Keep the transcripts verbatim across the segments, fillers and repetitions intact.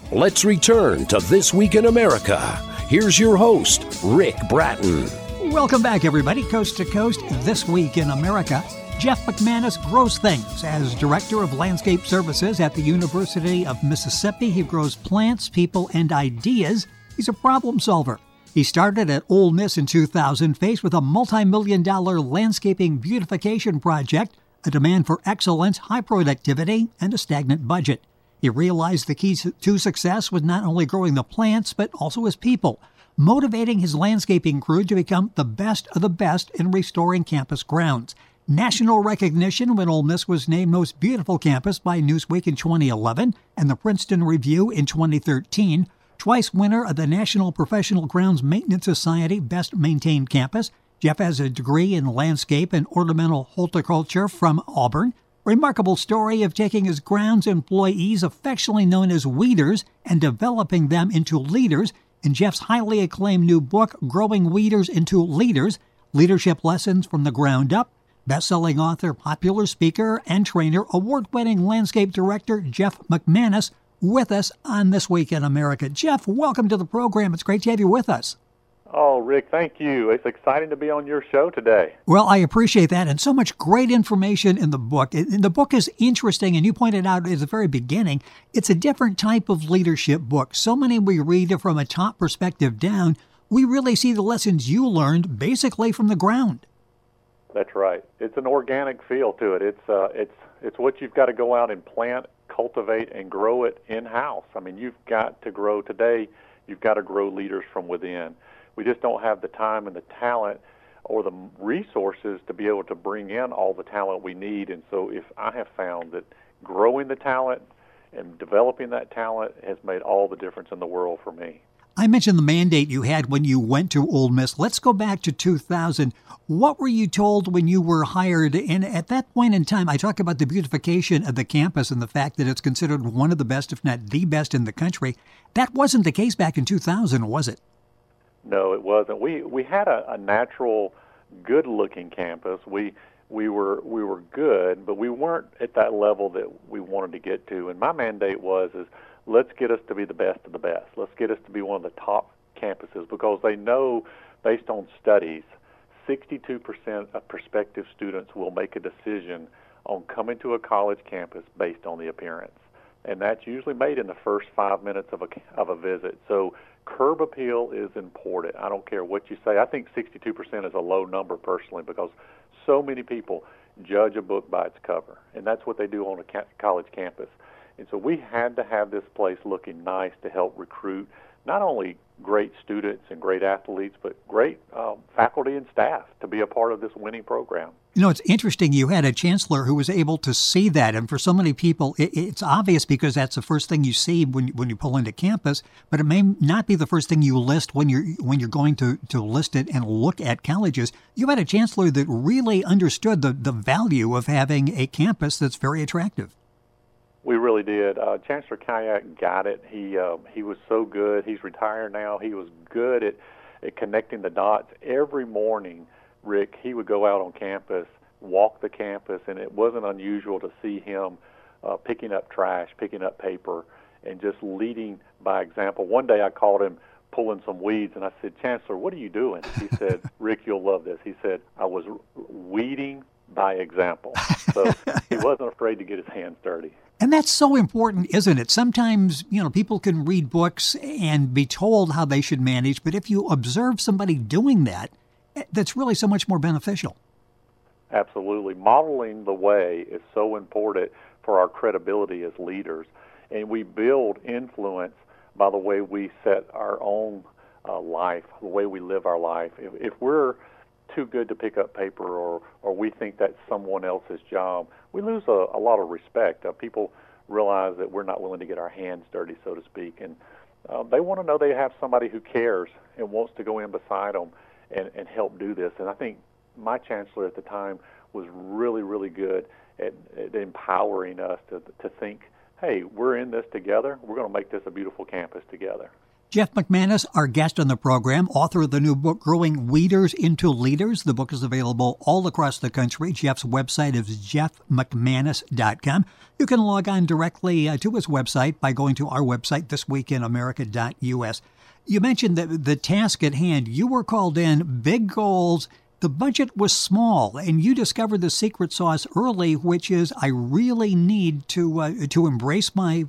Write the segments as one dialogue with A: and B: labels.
A: Let's return to This Week in America. Here's your host, Rick Bratton.
B: Welcome back, everybody. Coast to Coast, This Week in America. Jeff McManus grows things. As Director of Landscape Services at the University of Mississippi, he grows plants, people, and ideas. He's a problem solver. He started at Ole Miss in two thousand, faced with a multi-million dollar landscaping beautification project, a demand for excellence, high productivity, and a stagnant budget. He realized the key to success was not only growing the plants, but also his people, motivating his landscaping crew to become the best of the best in restoring campus grounds. National recognition when Ole Miss was named Most Beautiful Campus by Newsweek in twenty eleven and the Princeton Review in twenty thirteen. Twice winner of the National Professional Grounds Maintenance Society Best Maintained Campus. Jeff has a degree in landscape and ornamental horticulture from Auburn. Remarkable story of taking his grounds employees, affectionately known as weeders, and developing them into leaders. In Jeff's highly acclaimed new book, Growing Weeders into Leaders, Leadership Lessons from the Ground Up. Best-selling author, popular speaker, and trainer, award-winning landscape director Jeff McManus with us on This Week in America. Jeff, welcome to the program. It's great to have you with us.
C: Oh, Rick, thank you. It's exciting to be on your show today.
B: Well, I appreciate that, and so much great information in the book. And the book is interesting, and you pointed out at the very beginning, it's a different type of leadership book. So many we read it from a top perspective down. We really see the lessons you learned basically from the ground.
C: That's right. It's an organic feel to it. It's uh, it's it's what you've got to go out and plant, cultivate, and grow it in-house. I mean, you've got to grow today. You've got to grow leaders from within. We just don't have the time and the talent or the resources to be able to bring in all the talent we need. And so if I have found that growing the talent and developing that talent has made all the difference in the world for me.
B: I mentioned the mandate you had when you went to Ole Miss. Let's go back to two thousand. What were you told when you were hired? And at that point in time, I talk about the beautification of the campus and the fact that it's considered one of the best, if not the best in the country. That wasn't the case back in two thousand, was it?
C: No, it wasn't. We we had a, a natural, good-looking campus. We we were we were good, but we weren't at that level that we wanted to get to. And my mandate was is let's get us to be the best of the best. Let's get us to be one of the top campuses, because they know, based on studies, sixty-two percent of prospective students will make a decision on coming to a college campus based on the appearance. And that's usually made in the first five minutes of a, of a visit. So curb appeal is important. I don't care what you say. I think sixty-two percent is a low number personally, because so many people judge a book by its cover, and that's what they do on a ca- college campus. And so we had to have this place looking nice to help recruit not only great students and great athletes, but great um, faculty and staff to be a part of this winning program.
B: You know, it's interesting. You had a chancellor who was able to see that. And for so many people, it, it's obvious because that's the first thing you see when, when you pull into campus. But it may not be the first thing you list when you're when you're going to, to list it and look at colleges. You had a chancellor that really understood the, the value of having a campus that's very attractive.
C: We really did. Uh, Chancellor Kayak got it. He uh, he was so good. He's retired now. He was good at, at connecting the dots. Every morning, Rick, he would go out on campus, walk the campus, and it wasn't unusual to see him uh, picking up trash, picking up paper, and just leading by example. One day I called him pulling some weeds, and I said, Chancellor, what are you doing? He said, Rick, you'll love this. He said, I was weeding by example. So he wasn't afraid to get his hands dirty.
B: And that's so important, isn't it? Sometimes, you know, people can read books and be told how they should manage, but if you observe somebody doing that, that's really so much more beneficial.
C: Absolutely. Modeling the way is so important for our credibility as leaders. And we build influence by the way we set our own uh, life, the way we live our life. If, if we're too good to pick up paper, or, or we think that's someone else's job, we lose a, a lot of respect. Uh, people realize that we're not willing to get our hands dirty, so to speak, and uh, they want to know they have somebody who cares and wants to go in beside them and, and help do this. And I think my chancellor at the time was really, really good at, at empowering us to, to think, hey, we're in this together. We're going to make this a beautiful campus together.
B: Jeff McManus, our guest on the program, author of the new book, Growing Leaders into Leaders. The book is available all across the country. Jeff's website is jeff mcmanus dot com. You can log on directly uh, to his website by going to our website, this week in america dot u s. You mentioned that the task at hand. You were called in, big goals. The budget was small, and you discovered the secret sauce early, which is I really need to uh, to embrace my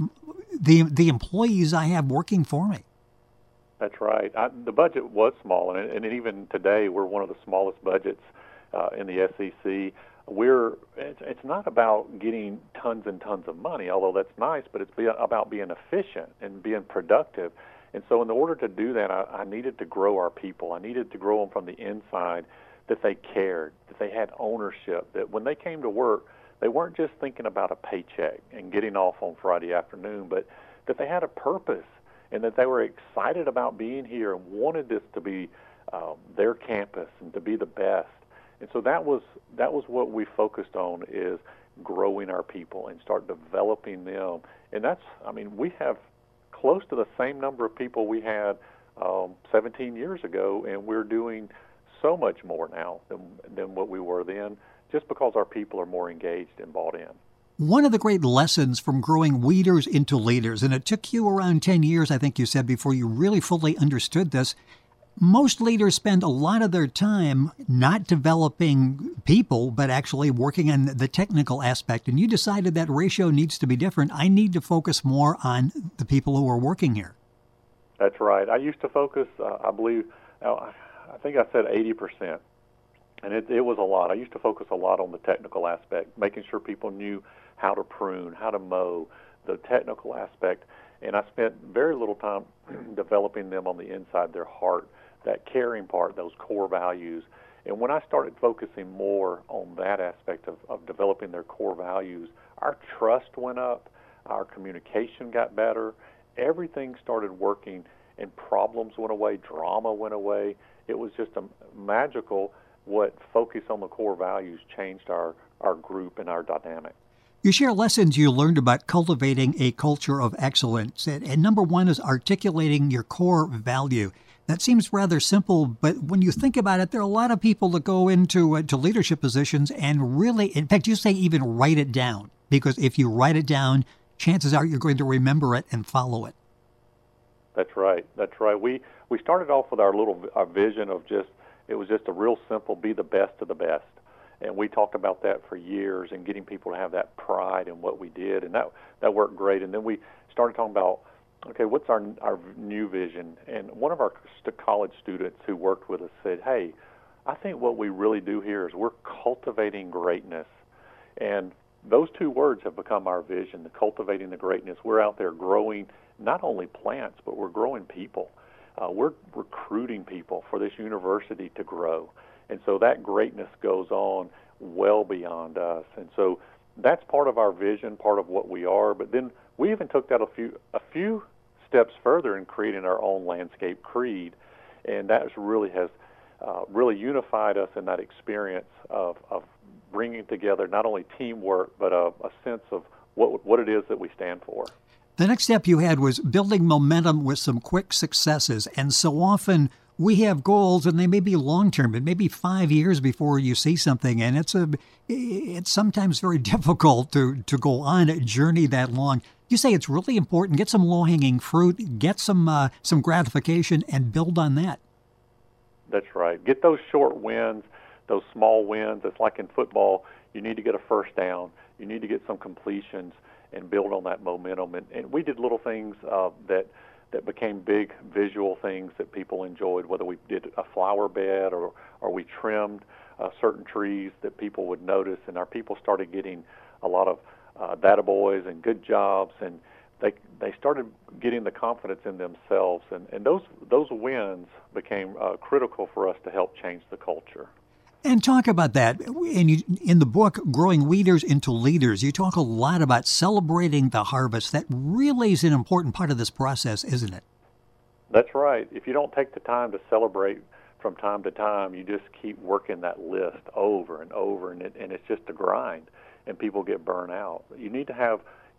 B: the the employees I have working for me.
C: That's right. I, the budget was small, and, and even today we're one of the smallest budgets uh, in the S E C. We're it's, it's not about getting tons and tons of money, although that's nice, but it's be, about being efficient and being productive. And so in order to do that, I, I needed to grow our people. I needed to grow them from the inside, that they cared, that they had ownership, that when they came to work, they weren't just thinking about a paycheck and getting off on Friday afternoon, but that they had a purpose and that they were excited about being here and wanted this to be um, their campus and to be the best. And so that was that was what we focused on, is growing our people and start developing them. And that's, I mean, we have close to the same number of people we had um, seventeen years ago, and we're doing so much more now than, than what we were then, just because our people are more engaged and bought in.
B: One of the great lessons from growing leaders into leaders, and it took you around ten years, I think you said, before you really fully understood this. Most leaders spend a lot of their time not developing people, but actually working on the technical aspect. And you decided that ratio needs to be different. I need to focus more on the people who are working here.
C: That's right. I used to focus, uh, I believe, uh, I think I said eighty percent. And it, it was a lot. I used to focus a lot on the technical aspect, making sure people knew how to prune, how to mow, the technical aspect. And I spent very little time developing them on the inside, their heart, that caring part, those core values. And when I started focusing more on that aspect of, of developing their core values, our trust went up, our communication got better, everything started working, and problems went away, drama went away. It was just a magical what focus on the core values changed our, our group and our dynamic.
B: You share lessons you learned about cultivating a culture of excellence. And, and number one is articulating your core value. That seems rather simple, but when you think about it, there are a lot of people that go into uh, to leadership positions and really, in fact, you say even write it down, because if you write it down, chances are you're going to remember it and follow it.
C: That's right. That's right. We we started off with our little our vision of just, it was just a real simple, be the best of the best. And we talked about that for years and getting people to have that pride in what we did, and that that worked great. And then we started talking about, okay, what's our our new vision? And one of our st- college students who worked with us said, hey, I think what we really do here is we're cultivating greatness. And those two words have become our vision, the cultivating the greatness. We're out there growing not only plants, but we're growing people. Uh, we're recruiting people for this university to grow. And so that greatness goes on well beyond us. And so that's part of our vision, part of what we are. But then we even took that a few a few steps further in creating our own landscape creed, and that really has uh, really unified us in that experience of, of bringing together not only teamwork, but a, a sense of what what it is that we stand for.
B: The next step you had was building momentum with some quick successes, and so often we have goals, and they may be long-term. It may be five years before you see something, and it's a it's sometimes very difficult to, to go on a journey that long. You say it's really important. Get some low-hanging fruit, get some uh, some gratification, and build on that.
C: That's right. Get those short wins, those small wins. It's like in football. You need to get a first down. You need to get some completions and build on that momentum. And, and we did little things uh, that that became big visual things that people enjoyed, whether we did a flower bed or, or we trimmed uh, certain trees that people would notice. And our people started getting a lot of uh, data boys and good jobs, and they they started getting the confidence in themselves. And, and those, those wins became uh, critical for us to help change the culture.
B: And talk about that. And you, in the book, Growing Leaders into Leaders, you talk a lot about celebrating the harvest. That really is an important part of this process, isn't it?
C: That's right. If you don't take the time to celebrate from time to time, you just keep working that list over and over, and, it, and it's just a grind, and people get burnt out. You need to have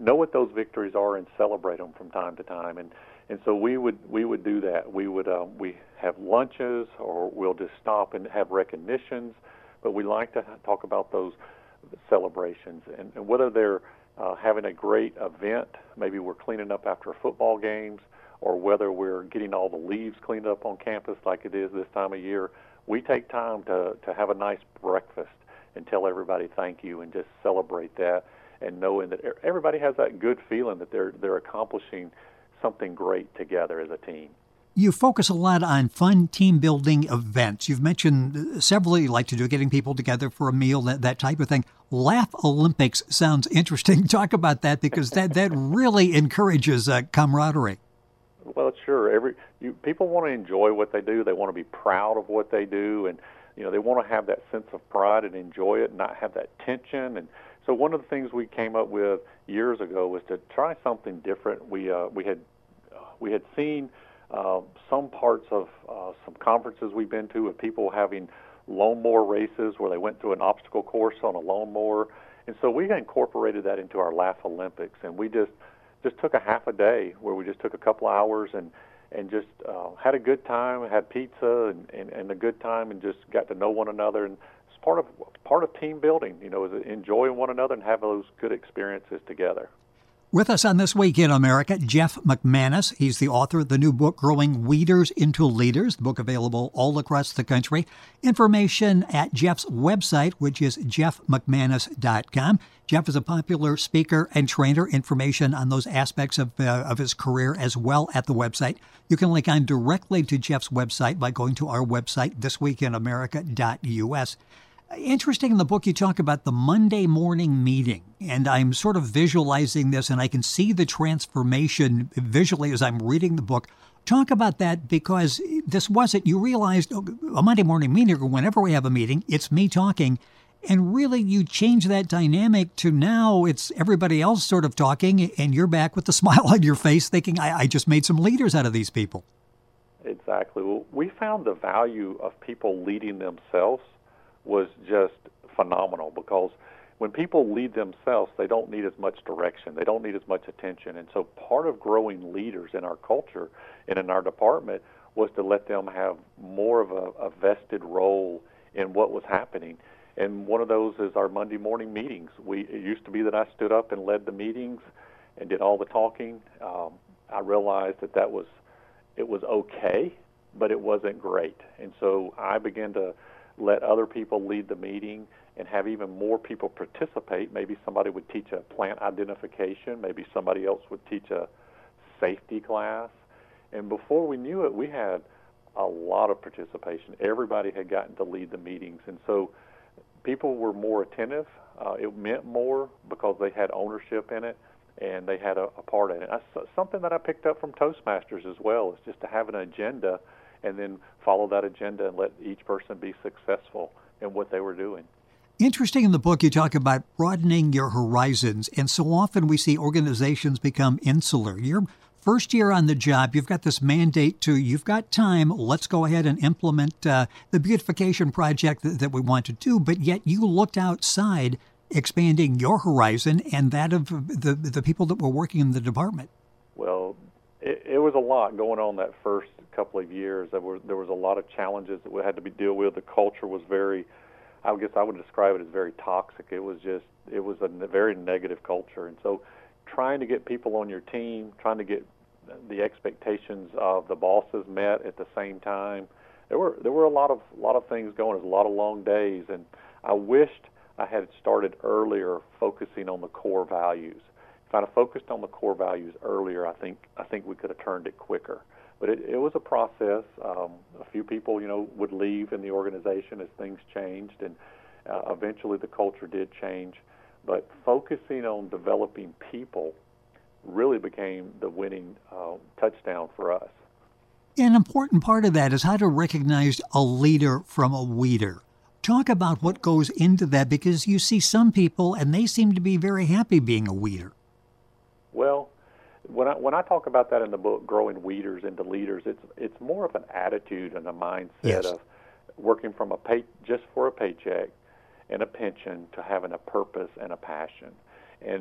C: know what those victories are and celebrate them from time to time. And and so we would we would do that. We would um, we have lunches, or we'll just stop and have recognitions. But we like to talk about those celebrations, and, and whether they're uh, having a great event, maybe we're cleaning up after football games, or whether we're getting all the leaves cleaned up on campus like it is this time of year. We take time to, to have a nice breakfast and tell everybody thank you and just celebrate that, and knowing that everybody has that good feeling that they're they're accomplishing something great together as a team.
B: You focus a lot on fun team-building events. You've mentioned several you like to do, getting people together for a meal, that, that type of thing. Laugh Olympics sounds interesting. Talk about that, because that, that really encourages uh, camaraderie.
C: Well, sure. Every you, people want to enjoy what they do. They want to be proud of what they do, and you know they want to have that sense of pride and enjoy it, and not have that tension. And so, one of the things we came up with years ago was to try something different. We uh, we had uh, we had seen uh, some parts of uh, some conferences we've been to with people having lawnmower races where they went through an obstacle course on a lawnmower, and so we incorporated that into our Laugh Olympics, and we just just took a half a day where we just took a couple hours and and just uh, had a good time, had pizza and, and, and a good time, and just got to know one another. And it's part of part of team building, you know, is enjoying one another and have those good experiences together.
B: With us on This Week in America, Jeff McManus. He's the author of the new book, Growing Weeders into Leaders, the book available all across the country. Information at Jeff's website, which is jeff mcmanus dot com. Jeff is a popular speaker and trainer. Information on those aspects of, uh, of his career as well at the website. You can link on directly to Jeff's website by going to our website, this week in america dot u s. Interesting, in the book you talk about the Monday morning meeting, and I'm sort of visualizing this, and I can see the transformation visually as I'm reading the book. Talk about that, because this wasn't, you realized, oh, a Monday morning meeting, or whenever we have a meeting, it's me talking, and really you change that dynamic to now it's everybody else sort of talking, and you're back with the smile on your face thinking, I, I just made some leaders out of these people.
C: Exactly. Well, we found the value of people leading themselves was just phenomenal, because when people lead themselves, they don't need as much direction. They don't need as much attention. And so part of growing leaders in our culture and in our department was to let them have more of a, a vested role in what was happening. And one of those is our Monday morning meetings. We it used to be that I stood up and led the meetings and did all the talking. Um, I realized that that was it was okay, but it wasn't great. And so I began to let other people lead the meeting and have even more people participate. Maybe somebody would teach a plant identification. Maybe somebody else would teach a safety class. And before we knew it, we had a lot of participation. Everybody had gotten to lead the meetings. And so people were more attentive. Uh, it meant more because they had ownership in it and they had a, a part in it. That's something that I picked up from Toastmasters as well, is just to have an agenda and then follow that agenda and let each person be successful in what they were doing.
B: Interesting, in the book you talk about broadening your horizons, and so often we see organizations become insular. Your first year on the job, you've got this mandate to, you've got time, let's go ahead and implement uh, the beautification project that, that we want to do, but yet you looked outside, expanding your horizon and that of the, the people that were working in the department.
C: Well, it, it was a lot going on that first couple of years. There were there was a lot of challenges that we had to be deal with. The culture was very, I guess I would describe it as very toxic. It was just, it was a very negative culture. And so trying to get people on your team, trying to get the expectations of the bosses met at the same time, there were there were a lot of lot of things going. There was a lot of long days, and I wished I had started earlier focusing on the core values. If I'd have focused on the core values earlier, I think I think we could have turned it quicker. But it, it was a process. Um, a few people, you know, would leave in the organization as things changed, and uh, eventually the culture did change. But focusing on developing people really became the winning uh, touchdown for us.
B: An important part of that is how to recognize a leader from a weeder. Talk about what goes into that, because you see some people and they seem to be very happy being a weeder.
C: Well, when I when I talk about that in the book, Growing Weeders into Leaders, it's it's more of an attitude and a mindset
B: yes.
C: of working from a pay just for a paycheck and a pension to having a purpose and a passion. And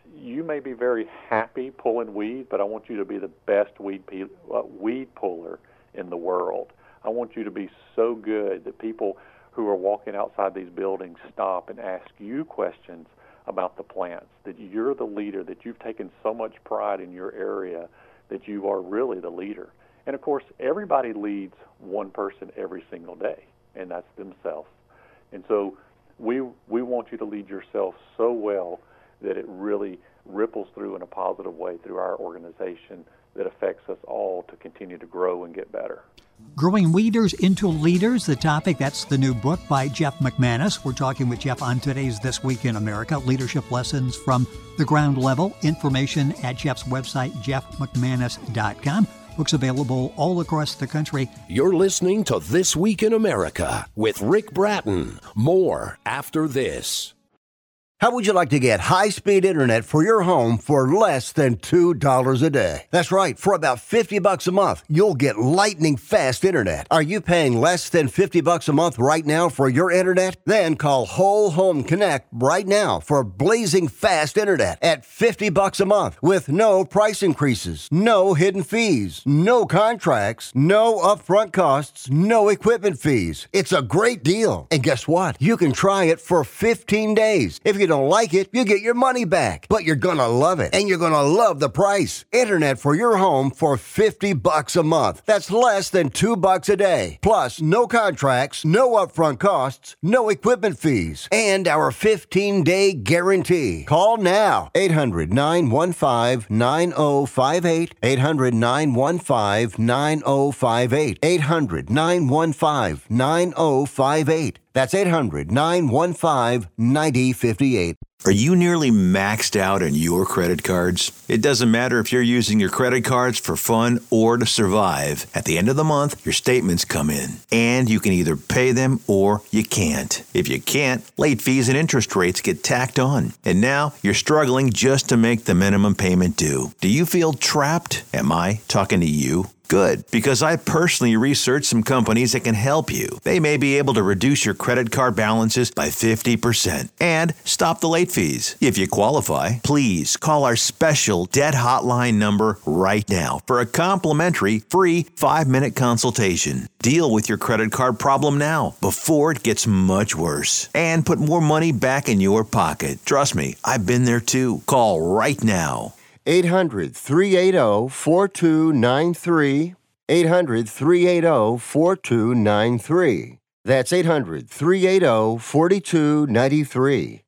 C: you may be very happy pulling weeds, but I want you to be the best weed pe- uh, weed puller in the world. I want you to be so good that people who are walking outside these buildings stop and ask you questions about the plants, that you're the leader, that you've taken so much pride in your area that you are really the leader. And of course, everybody leads one person every single day, and that's themselves. And so we we want you to lead yourself so well that it really ripples through in a positive way through our organization that affects us all to continue to grow and get better.
B: Growing Weeders into Leaders, the topic. That's the new book by Jeff McManus. We're talking with Jeff on today's This Week in America, leadership lessons from the ground level. Information at Jeff's website, jeff mcmanus dot com. Books available all across the country.
A: You're listening to This Week in America with Rick Bratton. More after this.
D: How would you like to get high-speed internet for your home for less than two dollars a day? That's right. For about fifty bucks a month, you'll get lightning-fast internet. Are you paying less than fifty bucks a month right now for your internet? Then call Whole Home Connect right now for blazing fast internet at fifty bucks a month with no price increases, no hidden fees, no contracts, no upfront costs, no equipment fees. It's a great deal. And guess what? You can try it for fifteen days. If you don't like it, you get your money back. But you're gonna love it, and you're gonna love the price. Internet for your home for fifty bucks a month. That's less than two bucks a day. Plus, no contracts, no upfront costs, no equipment fees, and our fifteen-day guarantee. Call now. eight hundred, nine one five, nine oh five eight. eight hundred, nine one five, nine oh five eight. eight hundred, nine one five, nine oh five eight. That's eight hundred, nine one five, nine oh five eight.
E: Are you nearly maxed out on your credit cards? It doesn't matter if you're using your credit cards for fun or to survive. At the end of the month, your statements come in, and you can either pay them or you can't. If you can't, late fees and interest rates get tacked on. And now you're struggling just to make the minimum payment due. Do you feel trapped? Am I talking to you? Good, because I personally researched some companies that can help you. They may be able to reduce your credit card balances by fifty percent and stop the late fees. If you qualify, please call our special debt hotline number right now for a complimentary free five-minute consultation. Deal with your credit card problem now before it gets much worse and put more money back in your pocket. Trust me, I've been there too. Call right now.
D: eight hundred, three eight zero, four two nine three. eight hundred, three eight zero, four two nine three. That's eight hundred, three eight zero, four two nine three.